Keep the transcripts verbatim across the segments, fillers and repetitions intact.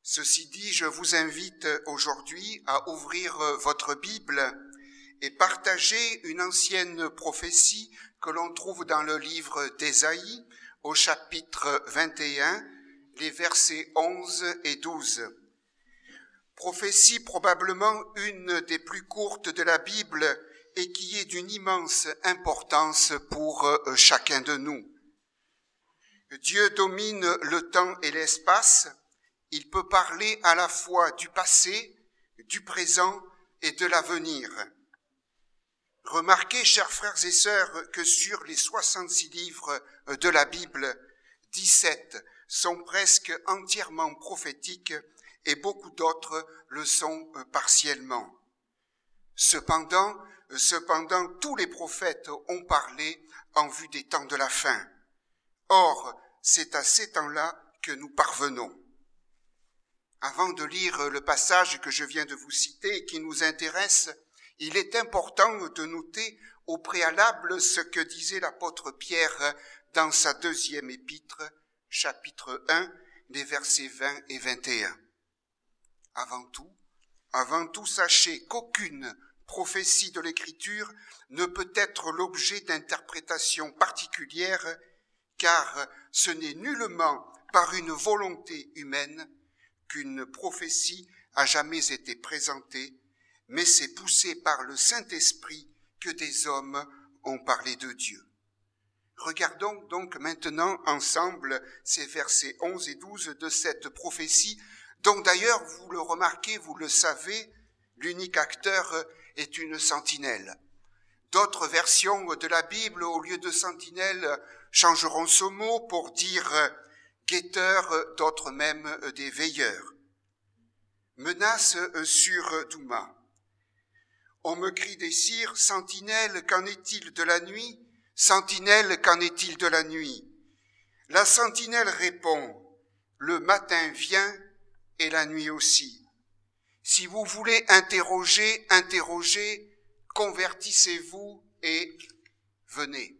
Ceci dit, je vous invite aujourd'hui à ouvrir votre Bible et partager une ancienne prophétie que l'on trouve dans le livre d'Ésaïe au chapitre vingt et un, les versets onze et douze. Prophétie probablement une des plus courtes de la Bible et qui est d'une immense importance pour chacun de nous. Dieu domine le temps et l'espace. Il peut parler à la fois du passé, du présent et de l'avenir. Remarquez, chers frères et sœurs, que sur les soixante-six livres de la Bible, dix-sept sont presque entièrement prophétiques et beaucoup d'autres le sont partiellement. Cependant, cependant, tous les prophètes ont parlé en vue des temps de la fin. Or, c'est à ces temps-là que nous parvenons. Avant de lire le passage que je viens de vous citer et qui nous intéresse, il est important de noter au préalable ce que disait l'apôtre Pierre dans sa deuxième épître, chapitre un, les versets vingt et vingt et un. Avant tout, avant tout, sachez qu'aucune prophétie de l'Écriture ne peut être l'objet d'interprétations particulières, car ce n'est nullement par une volonté humaine qu'une prophétie a jamais été présentée, mais c'est poussé par le Saint-Esprit que des hommes ont parlé de Dieu. Regardons donc maintenant ensemble ces versets onze et douze de cette prophétie, dont d'ailleurs, vous le remarquez, vous le savez, l'unique acteur est une sentinelle. D'autres versions de la Bible, au lieu de sentinelle, changeront ce mot pour dire guetteurs, d'autres même des veilleurs. Menace sur Douma. On me crie des cires, sentinelle, qu'en est-il de la nuit? Sentinelle, qu'en est-il de la nuit? La sentinelle répond, le matin vient et la nuit aussi. Si vous voulez interroger, interrogez, convertissez-vous et venez.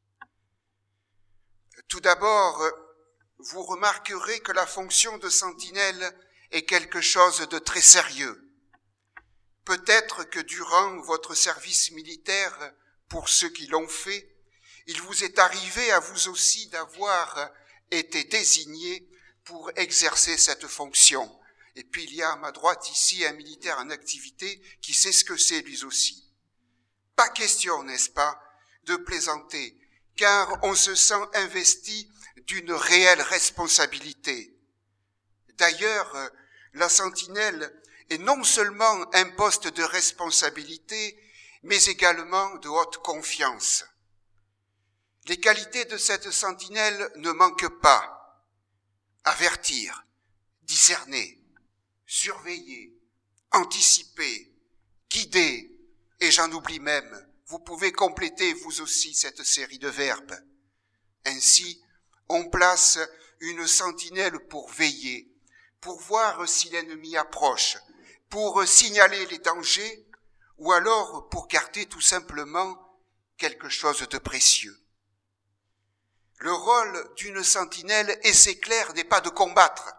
Tout d'abord, vous remarquerez que la fonction de sentinelle est quelque chose de très sérieux. Peut-être que durant votre service militaire, pour ceux qui l'ont fait, il vous est arrivé à vous aussi d'avoir été désigné pour exercer cette fonction. Et puis il y a à ma droite ici un militaire en activité qui sait ce que c'est lui aussi. Pas question, n'est-ce pas, de plaisanter, car on se sent investi d'une réelle responsabilité. D'ailleurs, la sentinelle est non seulement un poste de responsabilité, mais également de haute confiance. Les qualités de cette sentinelle ne manquent pas. Avertir, discerner, surveiller, anticiper, guider, et j'en oublie même. Vous pouvez compléter vous aussi cette série de verbes. Ainsi, on place une sentinelle pour veiller, pour voir si l'ennemi approche, pour signaler les dangers, ou alors pour garder tout simplement quelque chose de précieux. Le rôle d'une sentinelle, et c'est clair, n'est pas de combattre,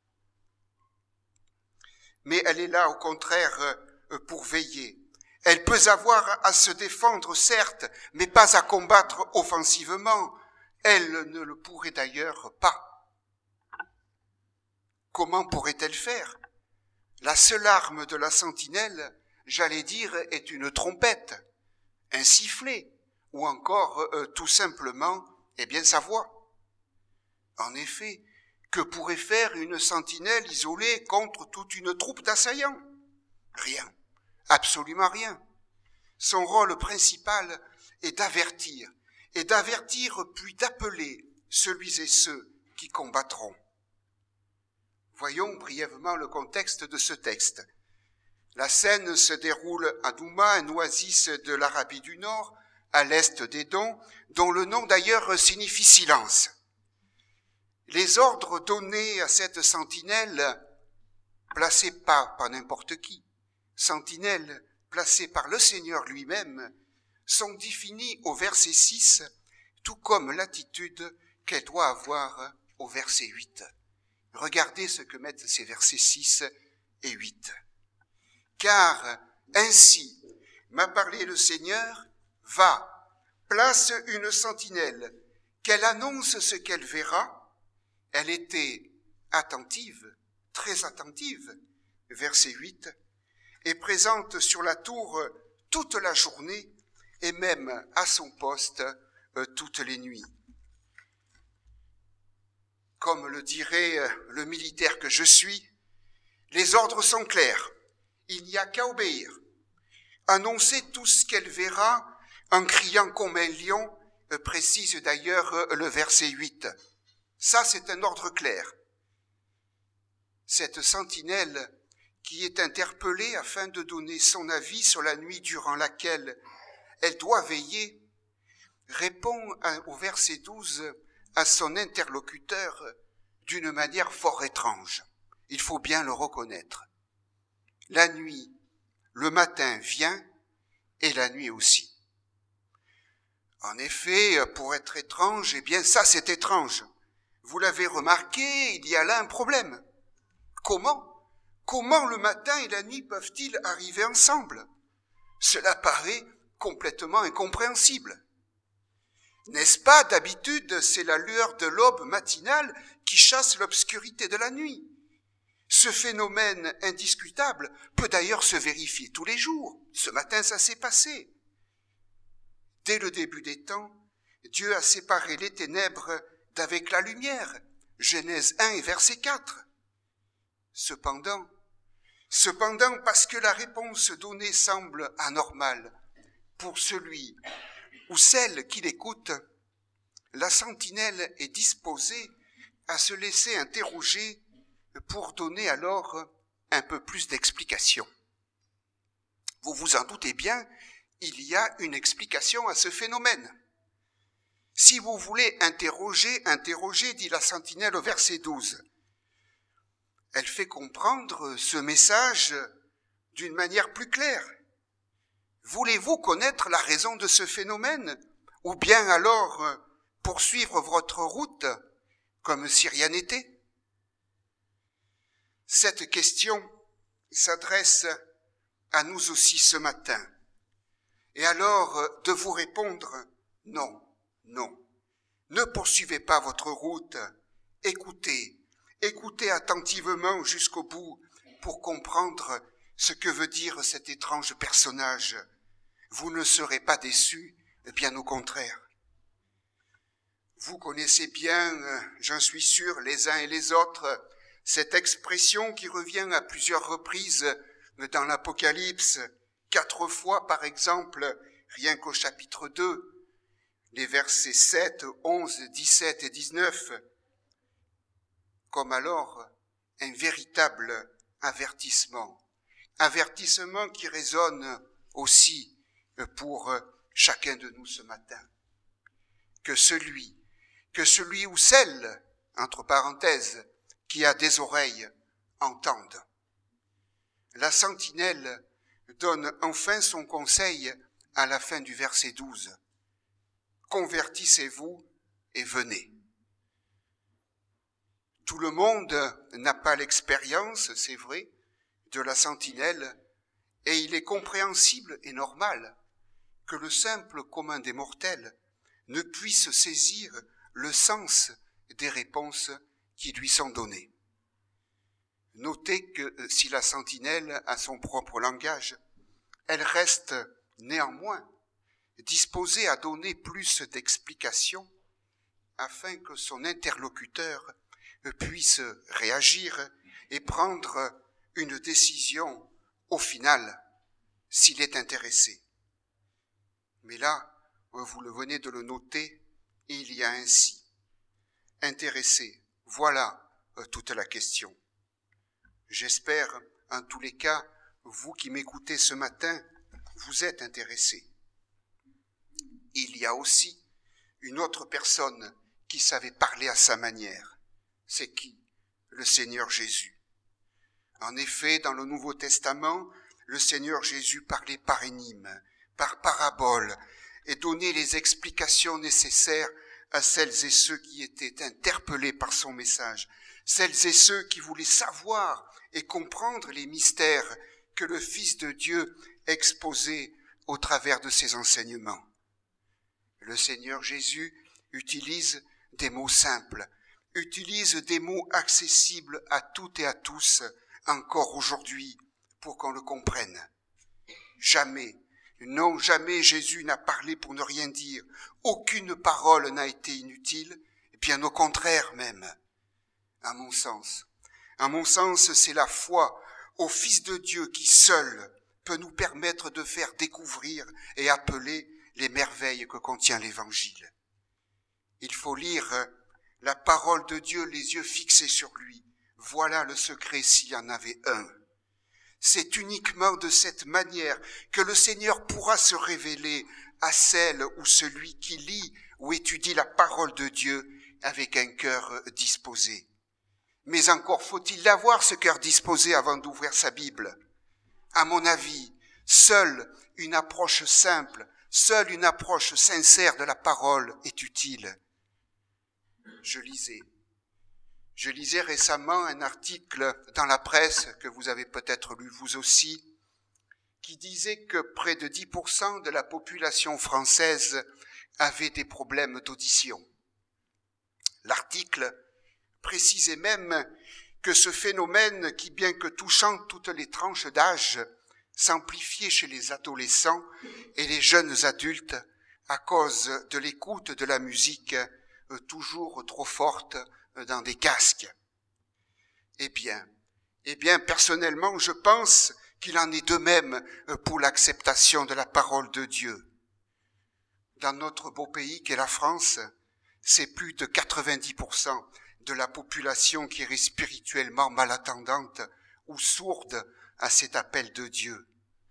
mais elle est là au contraire pour veiller. Elle peut avoir à se défendre, certes, mais pas à combattre offensivement. Elle ne le pourrait d'ailleurs pas. Comment pourrait-elle faire? La seule arme de la sentinelle, j'allais dire, est une trompette, un sifflet, ou encore euh, tout simplement, eh bien, sa voix. En effet, que pourrait faire une sentinelle isolée contre toute une troupe d'assaillants? Rien, absolument rien. Son rôle principal est d'avertir, et d'avertir puis d'appeler celui et ceux qui combattront. Voyons brièvement le contexte de ce texte. La scène se déroule à Douma, un oasis de l'Arabie du Nord, à l'est d'Édom, dont le nom d'ailleurs signifie silence. Les ordres donnés à cette sentinelle, placée pas par n'importe qui, sentinelle placée par le Seigneur lui-même, sont définis au verset six, tout comme l'attitude qu'elle doit avoir au verset huit. Regardez ce que mettent ces versets six et huit. Car ainsi m'a parlé le Seigneur, va, place une sentinelle, qu'elle annonce ce qu'elle verra. Elle était attentive, très attentive, verset huit, et présente sur la tour toute la journée et même à son poste toutes les nuits. Comme le dirait le militaire que je suis, les ordres sont clairs, il n'y a qu'à obéir. Annoncer tout ce qu'elle verra en criant comme un lion, précise d'ailleurs le verset huit. Ça, c'est un ordre clair. Cette sentinelle qui est interpellée afin de donner son avis sur la nuit durant laquelle elle doit veiller, répond au verset douze à son interlocuteur d'une manière fort étrange. Il faut bien le reconnaître. La nuit, le matin vient, et la nuit aussi. En effet, pour être étrange, eh bien ça c'est étrange. Vous l'avez remarqué, il y a là un problème. Comment ? Comment le matin et la nuit peuvent-ils arriver ensemble ? Cela paraît complètement incompréhensible. N'est-ce pas, d'habitude, c'est la lueur de l'aube matinale qui chasse l'obscurité de la nuit. Ce phénomène indiscutable peut d'ailleurs se vérifier tous les jours. Ce matin, ça s'est passé. Dès le début des temps, Dieu a séparé les ténèbres d'avec la lumière. Genèse un et verset quatre. Cependant, cependant, parce que la réponse donnée semble anormale pour celui ou celle qui l'écoute, la sentinelle est disposée à se laisser interroger pour donner alors un peu plus d'explication. Vous vous en doutez bien, il y a une explication à ce phénomène. Si vous voulez interroger, interroger, dit la sentinelle au verset douze. Elle fait comprendre ce message d'une manière plus claire. Voulez-vous connaître la raison de ce phénomène, ou bien alors poursuivre votre route comme si rien n'était ? Cette question s'adresse à nous aussi ce matin. Et alors de vous répondre, non, non. Ne poursuivez pas votre route, écoutez, écoutez attentivement jusqu'au bout pour comprendre ce que veut dire cet étrange personnage. Vous ne serez pas déçus, bien au contraire. Vous connaissez bien, j'en suis sûr, les uns et les autres, cette expression qui revient à plusieurs reprises dans l'Apocalypse, quatre fois par exemple, rien qu'au chapitre deux, les versets sept, onze, dix-sept et dix-neuf, comme alors un véritable avertissement, avertissement qui résonne aussi pour chacun de nous ce matin. Que celui, que celui ou celle, entre parenthèses, qui a des oreilles, entende. La sentinelle donne enfin son conseil à la fin du verset douze. Convertissez-vous et venez. Tout le monde n'a pas l'expérience, c'est vrai, de la sentinelle, et il est compréhensible et normal que le simple commun des mortels ne puisse saisir le sens des réponses qui lui sont données. Notez que si la sentinelle a son propre langage, elle reste néanmoins disposée à donner plus d'explications afin que son interlocuteur puisse réagir et prendre une décision au final s'il est intéressé. Mais là, vous le venez de le noter, il y a ainsi. Intéressé, voilà toute la question. J'espère, en tous les cas, vous qui m'écoutez ce matin, vous êtes intéressés. Il y a aussi une autre personne qui savait parler à sa manière. C'est qui ? Le Seigneur Jésus. En effet, dans le Nouveau Testament, le Seigneur Jésus parlait par énigmes, par paraboles, et donnait les explications nécessaires à celles et ceux qui étaient interpellés par son message, celles et ceux qui voulaient savoir et comprendre les mystères que le Fils de Dieu exposait au travers de ses enseignements. Le Seigneur Jésus utilise des mots simples, utilise des mots accessibles à toutes et à tous, encore aujourd'hui, pour qu'on le comprenne. Jamais, non jamais Jésus n'a parlé pour ne rien dire. Aucune parole n'a été inutile, bien au contraire même. À mon sens, à mon sens, c'est la foi au Fils de Dieu qui seul peut nous permettre de faire découvrir et appeler les merveilles que contient l'Évangile. Il faut lire la parole de Dieu, les yeux fixés sur lui. Voilà le secret s'il y en avait un. C'est uniquement de cette manière que le Seigneur pourra se révéler à celle ou celui qui lit ou étudie la parole de Dieu avec un cœur disposé. Mais encore faut-il avoir ce cœur disposé avant d'ouvrir sa Bible. À mon avis, seule une approche simple, seule une approche sincère de la parole est utile. Je lisais. Je lisais récemment un article dans la presse, que vous avez peut-être lu vous aussi, qui disait que près de dix pour cent de la population française avait des problèmes d'audition. L'article précisait même que ce phénomène, qui bien que touchant toutes les tranches d'âge, s'amplifiait chez les adolescents et les jeunes adultes à cause de l'écoute de la musique toujours trop forte dans des casques. Eh bien, eh bien, personnellement, je pense qu'il en est de même pour l'acceptation de la parole de Dieu. Dans notre beau pays qu'est la France, c'est plus de quatre-vingt-dix pour cent de la population qui est spirituellement malattendante ou sourde à cet appel de Dieu.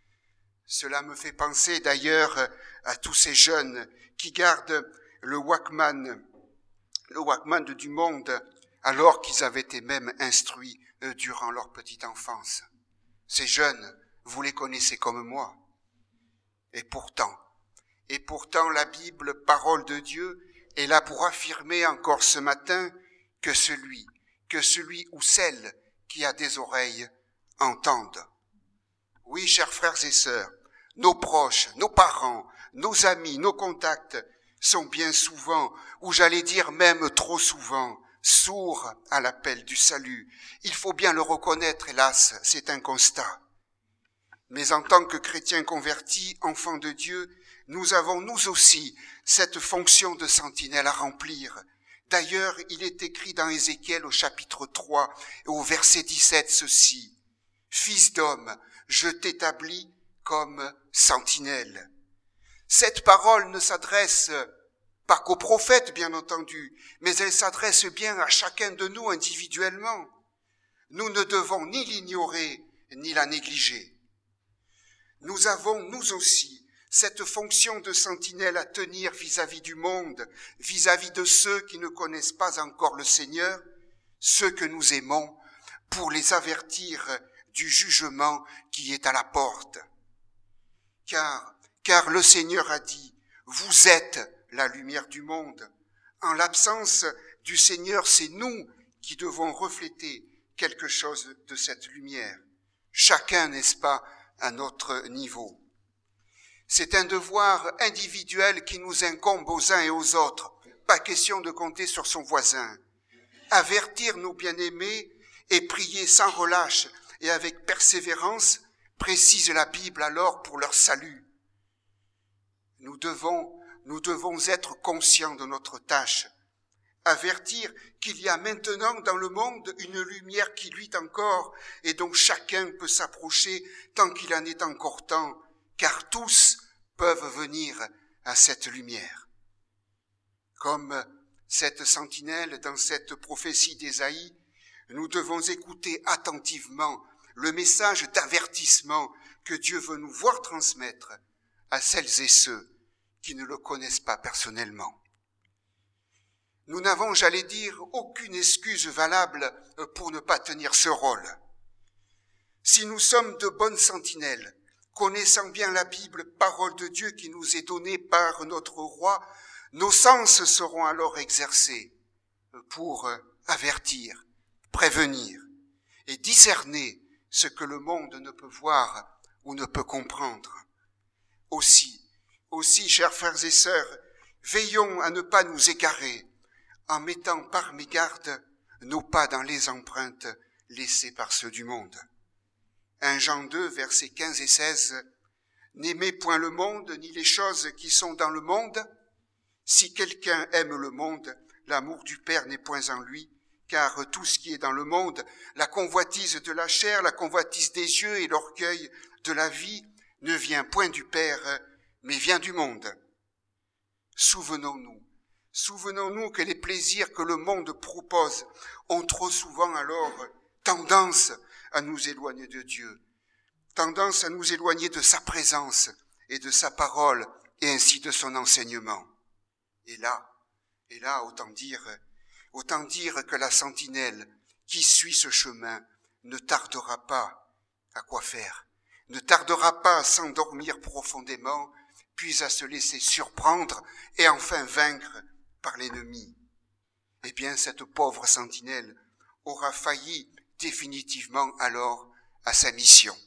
Cela me fait penser d'ailleurs à tous ces jeunes qui gardent le Walkman, le Walkman du monde, alors qu'ils avaient été même instruits euh, durant leur petite enfance. Ces jeunes, vous les connaissez comme moi. Et pourtant, et pourtant la Bible, parole de Dieu, est là pour affirmer encore ce matin que celui, que celui ou celle qui a des oreilles entende. Oui, chers frères et sœurs, nos proches, nos parents, nos amis, nos contacts sont bien souvent, ou j'allais dire même trop souvent, sourds à l'appel du salut. Il faut bien le reconnaître, hélas, c'est un constat. Mais en tant que chrétiens convertis, enfants de Dieu, nous avons nous aussi cette fonction de sentinelle à remplir. D'ailleurs, il est écrit dans Ézéchiel au chapitre trois et au verset dix-sept ceci. « Fils d'homme, je t'établis comme sentinelle. » Cette parole ne s'adresse pas qu'aux prophètes, bien entendu, mais elle s'adresse bien à chacun de nous individuellement. Nous ne devons ni l'ignorer, ni la négliger. Nous avons, nous aussi, cette fonction de sentinelle à tenir vis-à-vis du monde, vis-à-vis de ceux qui ne connaissent pas encore le Seigneur, ceux que nous aimons, pour les avertir du jugement qui est à la porte. Car, car le Seigneur a dit, vous êtes la lumière du monde. En l'absence du Seigneur, c'est nous qui devons refléter quelque chose de cette lumière. Chacun, n'est-ce pas, à notre niveau. C'est un devoir individuel qui nous incombe aux uns et aux autres. Pas question de compter sur son voisin. Avertir nos bien-aimés et prier sans relâche et avec persévérance, précise la Bible alors pour leur salut. Nous devons, nous devons être conscients de notre tâche. Avertir qu'il y a maintenant dans le monde une lumière qui luit encore et dont chacun peut s'approcher tant qu'il en est encore temps, car tous peuvent venir à cette lumière. Comme cette sentinelle dans cette prophétie d'Ésaïe, nous devons écouter attentivement le message d'avertissement que Dieu veut nous voir transmettre à celles et ceux qui ne le connaissent pas personnellement. Nous n'avons, j'allais dire, aucune excuse valable pour ne pas tenir ce rôle. Si nous sommes de bonnes sentinelles, connaissant bien la Bible, parole de Dieu qui nous est donnée par notre roi, Nos sens seront alors exercés pour avertir, prévenir et discerner ce que le monde ne peut voir ou ne peut comprendre. Aussi, aussi, chers frères et sœurs, veillons à ne pas nous égarer en mettant par mégarde nos pas dans les empreintes laissées par ceux du monde. un Jean deux, versets quinze et seize, « N'aimez point le monde, ni les choses qui sont dans le monde. Si quelqu'un aime le monde, l'amour du Père n'est point en lui, car tout ce qui est dans le monde, la convoitise de la chair, la convoitise des yeux et l'orgueil de la vie, ne vient point du Père, mais vient du monde. Souvenons-nous, souvenons-nous que les plaisirs que le monde propose ont trop souvent alors tendance à nous éloigner de Dieu, tendance à nous éloigner de sa présence et de sa parole et ainsi de son enseignement. Et là, et là, autant dire, autant dire que la sentinelle qui suit ce chemin ne tardera pas à quoi faire, ne tardera pas à s'endormir profondément, puis à se laisser surprendre et enfin vaincre par l'ennemi. Eh bien, cette pauvre sentinelle aura failli définitivement alors à sa mission.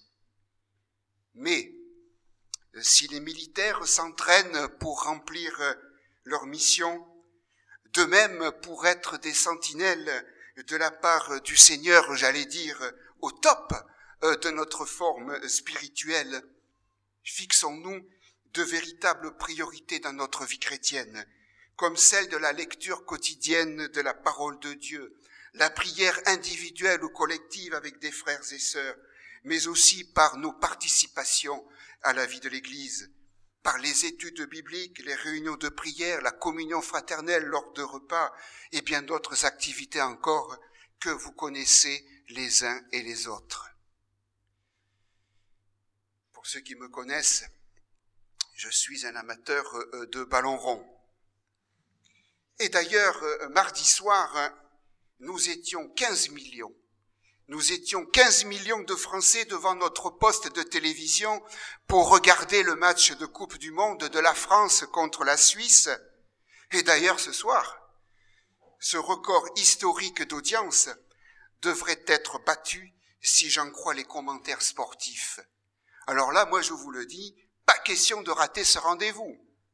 Mais, si les militaires s'entraînent pour remplir leur mission, de même pour être des sentinelles de la part du Seigneur, j'allais dire, au top de notre forme spirituelle, fixons-nous de véritables priorités dans notre vie chrétienne, comme celle de la lecture quotidienne de la parole de Dieu, la prière individuelle ou collective avec des frères et sœurs, mais aussi par nos participations à la vie de l'Église, par les études bibliques, les réunions de prière, la communion fraternelle lors de repas et bien d'autres activités encore que vous connaissez les uns et les autres. Pour ceux qui me connaissent, je suis un amateur de ballon rond. Et d'ailleurs, mardi soir, nous étions quinze millions. Nous étions quinze millions de Français devant notre poste de télévision pour regarder le match de Coupe du Monde de la France contre la Suisse. Et d'ailleurs, ce soir, ce record historique d'audience devrait être battu si j'en crois les commentaires sportifs. Alors là, moi je vous le dis, pas question de rater ce rendez-vous.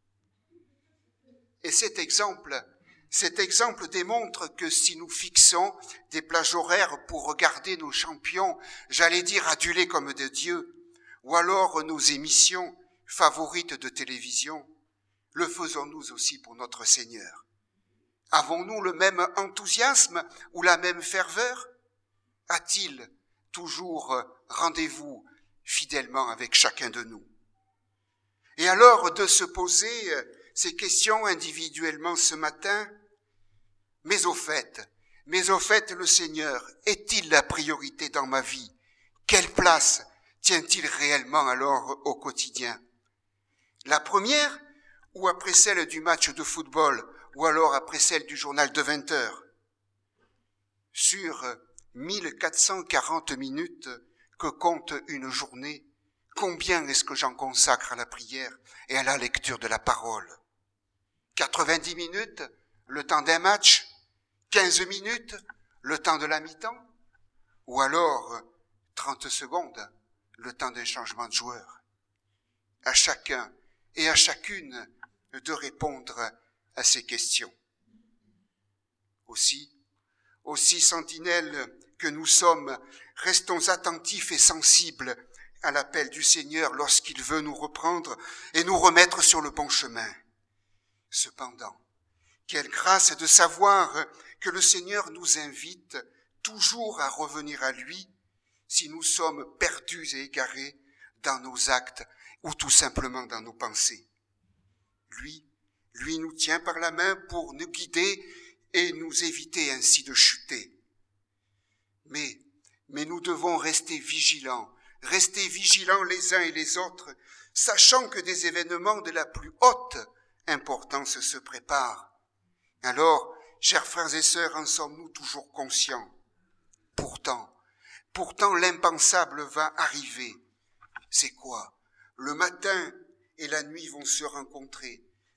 Et cet exemple, cet exemple démontre que si nous fixons des plages horaires pour regarder nos champions, j'allais dire adulés comme des dieux, ou alors nos émissions favorites de télévision, le faisons-nous aussi pour notre Seigneur. Avons-nous le même enthousiasme ou la même ferveur? A-t-il toujours rendez-vous fidèlement avec chacun de nous? Et alors de se poser ces questions individuellement ce matin, mais au fait, mais au fait le Seigneur est-il la priorité dans ma vie? Quelle place tient-il réellement alors au quotidien? La première, ou après celle du match de football, ou alors après celle du journal de vingt heures? Sur mille quatre cent quarante minutes que compte une journée, combien est-ce que j'en consacre à la prière et à la lecture de la parole? quatre-vingt-dix minutes, le temps d'un match? quinze minutes, le temps de la mi-temps? Ou alors trente secondes, le temps d'un changement de joueur? À chacun et à chacune de répondre à ces questions. Aussi, aussi sentinelles que nous sommes, restons attentifs et sensibles à l'appel du Seigneur lorsqu'il veut nous reprendre et nous remettre sur le bon chemin. Cependant, quelle grâce de savoir que le Seigneur nous invite toujours à revenir à lui si nous sommes perdus et égarés dans nos actes ou tout simplement dans nos pensées. Lui, lui nous tient par la main pour nous guider et nous éviter ainsi de chuter. Mais, mais nous devons rester vigilants, rester vigilants les uns et les autres, sachant que des événements de la plus haute importance se préparent. Alors, chers frères et sœurs, en sommes-nous toujours conscients? Pourtant, pourtant l'impensable va arriver. C'est quoi? Le matin et la nuit vont se rencontrer.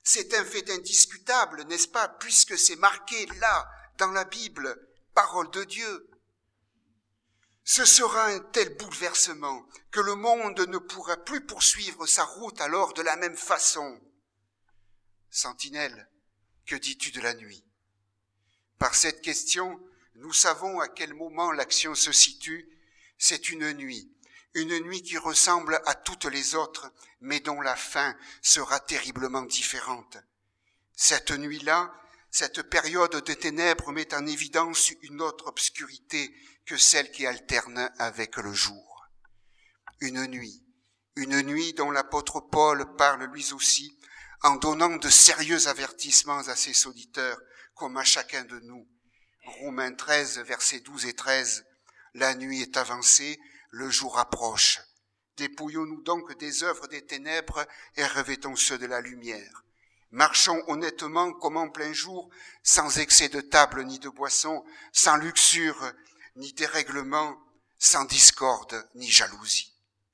C'est un fait indiscutable, n'est-ce pas, puisque c'est marqué là, dans la Bible, parole de Dieu. Ce sera un tel bouleversement que le monde ne pourra plus poursuivre sa route alors de la même façon. Sentinelle, que dis-tu de la nuit? Par cette question, nous savons à quel moment l'action se situe. C'est une nuit, une nuit qui ressemble à toutes les autres, mais dont la fin sera terriblement différente. Cette nuit-là, cette période de ténèbres met en évidence une autre obscurité que celle qui alterne avec le jour. Une nuit, une nuit dont l'apôtre Paul parle lui aussi, en donnant de sérieux avertissements à ses auditeurs, comme à chacun de nous. Romains treize, versets douze et treize, « La nuit est avancée, le jour approche. Dépouillons-nous donc des œuvres des ténèbres et revêtons ceux de la lumière. Marchons honnêtement comme en plein jour, sans excès de table ni de boisson, sans luxure ni dérèglement, sans discorde ni jalousie. »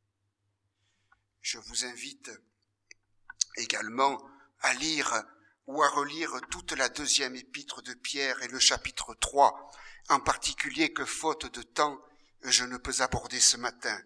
Je vous invite également à lire ou à relire toute la deuxième épître de Pierre et le chapitre trois, en particulier que, faute de temps, je ne peux aborder ce matin.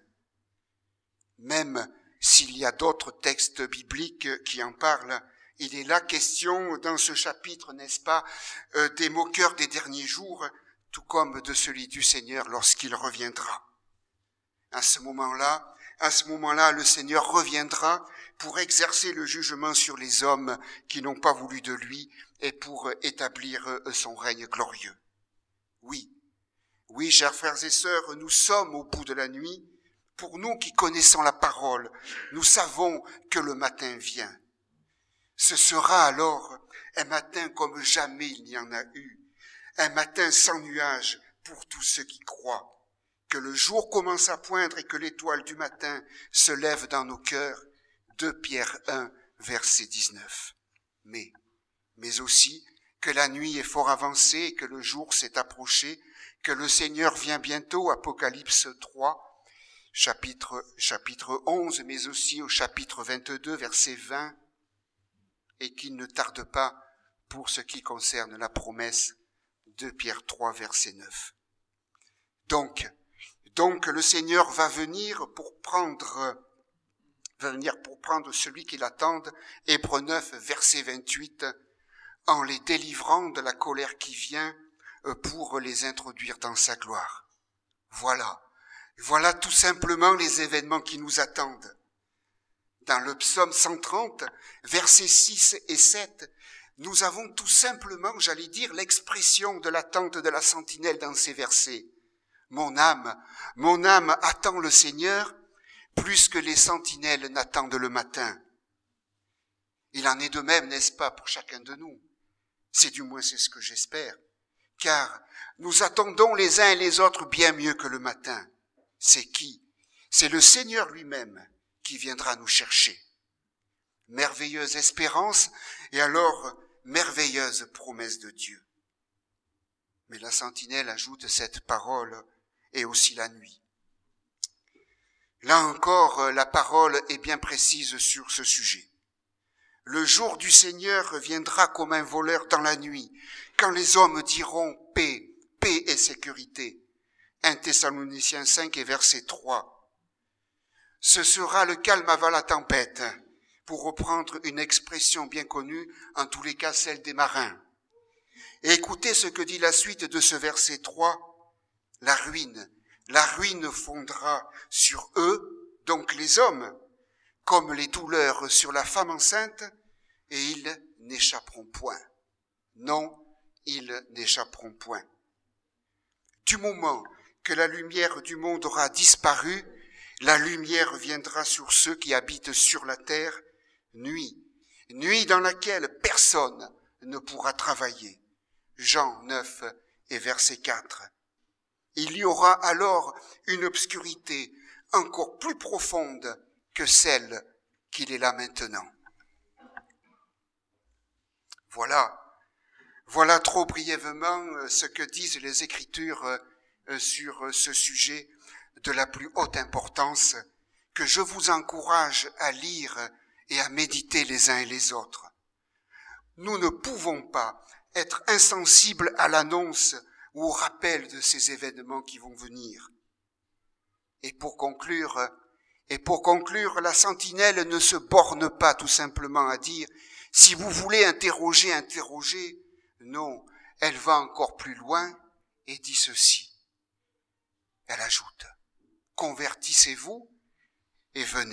Même s'il y a d'autres textes bibliques qui en parlent, il est là question dans ce chapitre, n'est-ce pas, euh, des moqueurs des derniers jours, tout comme de celui du Seigneur lorsqu'il reviendra. À ce moment-là, à ce moment-là, le Seigneur reviendra pour exercer le jugement sur les hommes qui n'ont pas voulu de lui et pour établir son règne glorieux. Oui, oui, chers frères et sœurs, nous sommes au bout de la nuit. Pour nous qui connaissons la parole, nous savons que le matin vient. Ce sera alors un matin comme jamais il n'y en a eu, un matin sans nuages pour tous ceux qui croient. Que le jour commence à poindre et que l'étoile du matin se lève dans nos cœurs. deux Pierre un, verset dix-neuf. Mais, mais aussi que la nuit est fort avancée et que le jour s'est approché, que le Seigneur vient bientôt, Apocalypse trois, chapitre, chapitre onze, mais aussi au chapitre vingt-deux, verset vingt, et qu'il ne tarde pas pour ce qui concerne la promesse, deux Pierre trois, verset neuf. Donc, Donc le Seigneur va venir pour prendre, va venir pour prendre celui qui l'attendent, Hébreux neuf, verset vingt-huit, en les délivrant de la colère qui vient pour les introduire dans sa gloire. Voilà, voilà tout simplement les événements qui nous attendent. Dans le psaume cent trente, versets six et sept, nous avons tout simplement, j'allais dire, l'expression de l'attente de la sentinelle dans ces versets. Mon âme, mon âme attend le Seigneur plus que les sentinelles n'attendent le matin. Il en est de même, n'est-ce pas, pour chacun de nous? C'est du moins c'est ce que j'espère. Car nous attendons les uns et les autres bien mieux que le matin. C'est qui? C'est le Seigneur lui-même qui viendra nous chercher. Merveilleuse espérance et alors merveilleuse promesse de Dieu. Mais la sentinelle ajoute cette parole et aussi la nuit. Là encore, la parole est bien précise sur ce sujet. Le jour du Seigneur viendra comme un voleur dans la nuit, quand les hommes diront paix, paix et sécurité. un Thessaloniciens cinq et verset trois. Ce sera le calme avant la tempête, pour reprendre une expression bien connue, en tous les cas celle des marins. Et écoutez ce que dit la suite de ce verset trois. La ruine, la ruine fondra sur eux, donc les hommes, comme les douleurs sur la femme enceinte, et ils n'échapperont point. Non, ils n'échapperont point. Du moment que la lumière du monde aura disparu, la lumière viendra sur ceux qui habitent sur la terre, nuit, nuit dans laquelle personne ne pourra travailler. Jean neuf et verset quatre. Il y aura alors une obscurité encore plus profonde que celle qu'il est là maintenant. Voilà, voilà trop brièvement ce que disent les Écritures sur ce sujet de la plus haute importance que je vous encourage à lire et à méditer les uns et les autres. nous ne pouvons pas être insensibles à l'annonce ou au rappel de ces événements qui vont venir. Et pour conclure, et pour conclure, la sentinelle ne se borne pas tout simplement à dire « si vous voulez interroger, interrogez ». Non, elle va encore plus loin et dit ceci. Elle ajoute « convertissez-vous et venez ».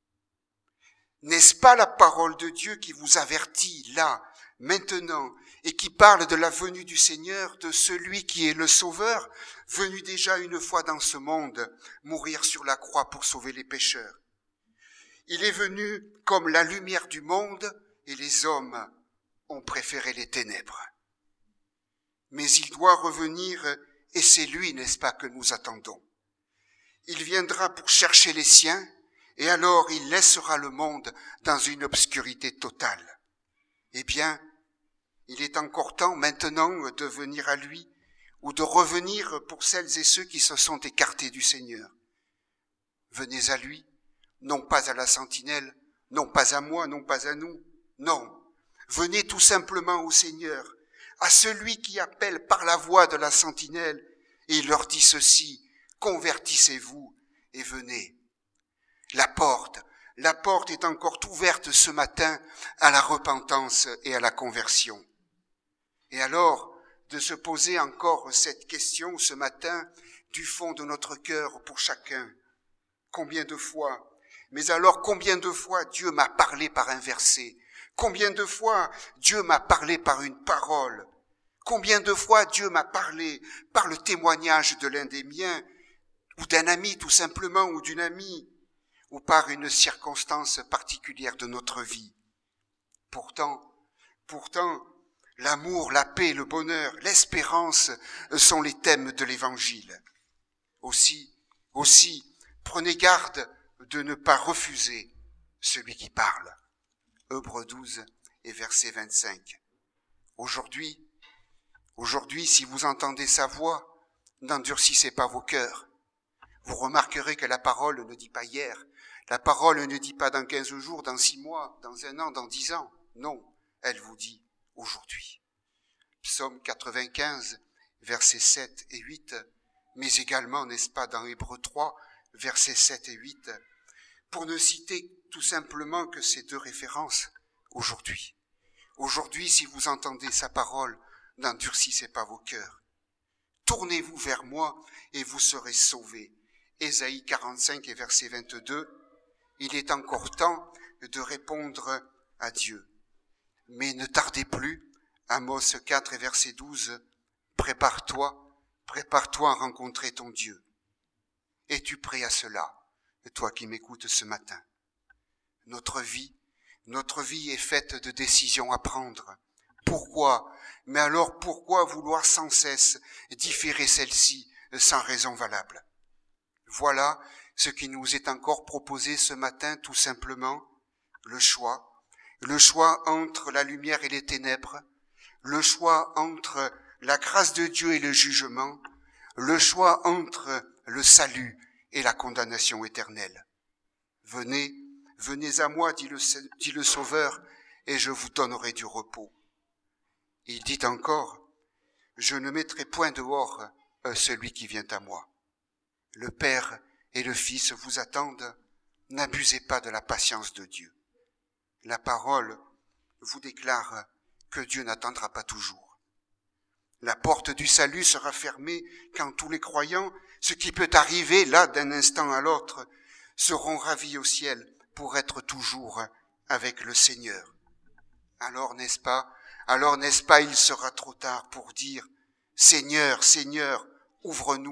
N'est-ce pas la parole de Dieu qui vous avertit là, maintenant, et qui parle de la venue du Seigneur, de celui qui est le Sauveur, venu déjà une fois dans ce monde, mourir sur la croix pour sauver les pécheurs. Il est venu comme la lumière du monde, et les hommes ont préféré les ténèbres. Mais il doit revenir, et c'est lui, n'est-ce pas, que nous attendons. Il viendra pour chercher les siens, et alors il laissera le monde dans une obscurité totale. Eh bien, il est encore temps maintenant de venir à lui, ou de revenir pour celles et ceux qui se sont écartés du Seigneur. Venez à lui, non pas à la sentinelle, non pas à moi, non pas à nous, non. Venez tout simplement au Seigneur, à celui qui appelle par la voix de la sentinelle, et il leur dit ceci, convertissez-vous et venez. La porte, la porte est encore ouverte ce matin à la repentance et à la conversion. Et alors, de se poser encore cette question ce matin du fond de notre cœur pour chacun. Combien de fois, mais alors combien de fois Dieu m'a parlé par un verset? Combien de fois Dieu m'a parlé par une parole? Combien de fois Dieu m'a parlé par le témoignage de l'un des miens, ou d'un ami tout simplement, ou d'une amie, ou par une circonstance particulière de notre vie. Pourtant, pourtant, l'amour, la paix, le bonheur, l'espérance sont les thèmes de l'Évangile. Aussi, aussi, prenez garde de ne pas refuser celui qui parle. Hébreux douze et verset vingt-cinq. Aujourd'hui, aujourd'hui, si vous entendez sa voix, n'endurcissez pas vos cœurs. Vous remarquerez que la parole ne dit pas hier, la parole ne dit pas dans quinze jours, dans six mois, dans un an, dans dix ans. Non, elle vous dit aujourd'hui. Psaume quatre-vingt-quinze, versets sept et huit, mais également, n'est-ce pas, dans Hébreux trois, versets sept et huit, pour ne citer tout simplement que ces deux références, aujourd'hui. Aujourd'hui, si vous entendez sa parole, n'endurcissez pas vos cœurs. Tournez-vous vers moi et vous serez sauvés. Ésaïe quarante-cinq et verset vingt-deux, il est encore temps de répondre à Dieu. Mais ne tardez plus, Amos quatre et verset douze, prépare-toi, prépare-toi à rencontrer ton Dieu. Es-tu prêt à cela, toi qui m'écoutes ce matin? Notre vie, notre vie est faite de décisions à prendre. Pourquoi? Mais alors pourquoi vouloir sans cesse différer celle-ci sans raison valable? Voilà ce qui nous est encore proposé ce matin, tout simplement, le choix. Le choix entre la lumière et les ténèbres, le choix entre la grâce de Dieu et le jugement, le choix entre le salut et la condamnation éternelle. Venez, venez à moi, dit le, dit le Sauveur, et je vous donnerai du repos. Il dit encore, je ne mettrai point dehors celui qui vient à moi. Le Père et le Fils vous attendent, n'abusez pas de la patience de Dieu. La parole vous déclare que Dieu n'attendra pas toujours. La porte du salut sera fermée quand tous les croyants, ce qui peut arriver là d'un instant à l'autre, seront ravis au ciel pour être toujours avec le Seigneur. Alors n'est-ce pas, alors n'est-ce pas, il sera trop tard pour dire « Seigneur, Seigneur, ouvre-nous »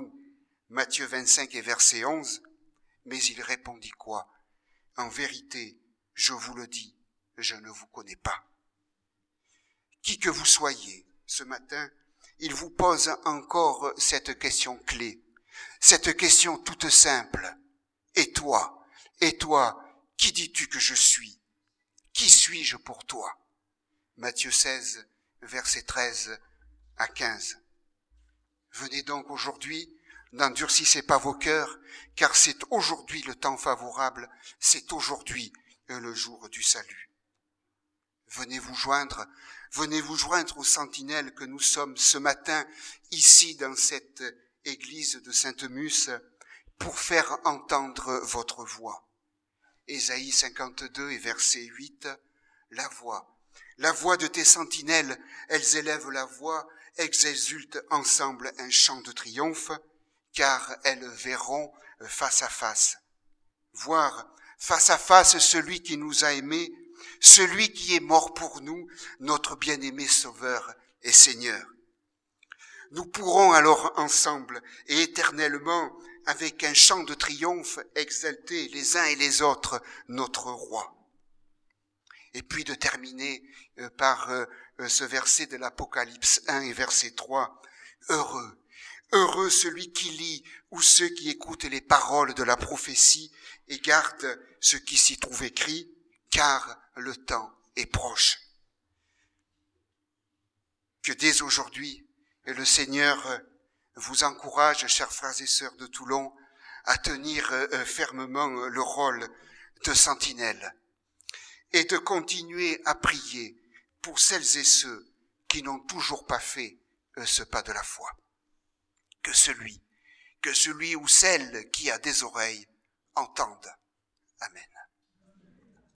Matthieu vingt-cinq et verset onze, mais il répondit quoi? En vérité, je vous le dis, je ne vous connais pas. Qui que vous soyez, ce matin, il vous pose encore cette question clé, cette question toute simple. Et toi, et toi, qui dis-tu que je suis? Qui suis-je pour toi? Matthieu seize, verset treize à quinze. Venez donc aujourd'hui, n'endurcissez pas vos cœurs, car c'est aujourd'hui le temps favorable, c'est aujourd'hui le jour du salut. venez vous joindre, venez vous joindre aux sentinelles que nous sommes ce matin ici dans cette église de Sainte-Musse pour faire entendre votre voix. Ésaïe cinquante-deux et verset huit, la voix. La voix de tes sentinelles, elles élèvent la voix, elles exultent ensemble un chant de triomphe, car elles verront face à face. Voir face à face celui qui nous a aimés, celui qui est mort pour nous, notre bien-aimé Sauveur et Seigneur. Nous pourrons alors ensemble et éternellement, avec un chant de triomphe, exalter les uns et les autres notre Roi. Et puis de terminer par ce verset de l'Apocalypse un et verset trois. Heureux, heureux celui qui lit ou ceux qui écoutent les paroles de la prophétie et gardent ce qui s'y trouve écrit, car le temps est proche. Que dès aujourd'hui, le Seigneur vous encourage, chers frères et sœurs de Toulon, à tenir fermement le rôle de sentinelle et de continuer à prier pour celles et ceux qui n'ont toujours pas fait ce pas de la foi. Que celui, que celui ou celle qui a des oreilles entende. Amen.